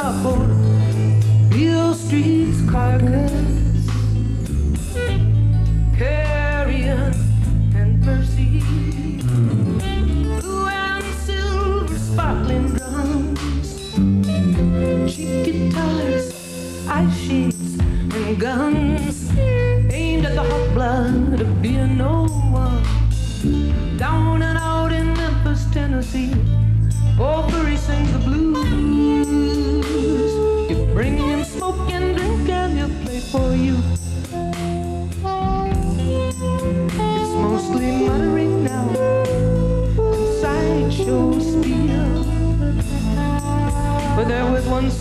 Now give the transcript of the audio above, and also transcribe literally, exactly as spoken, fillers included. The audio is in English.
toppled Beale Street's carcass, carrion and mercy, blue and silver sparkling drums, cheap guitars, ice sheets and guns.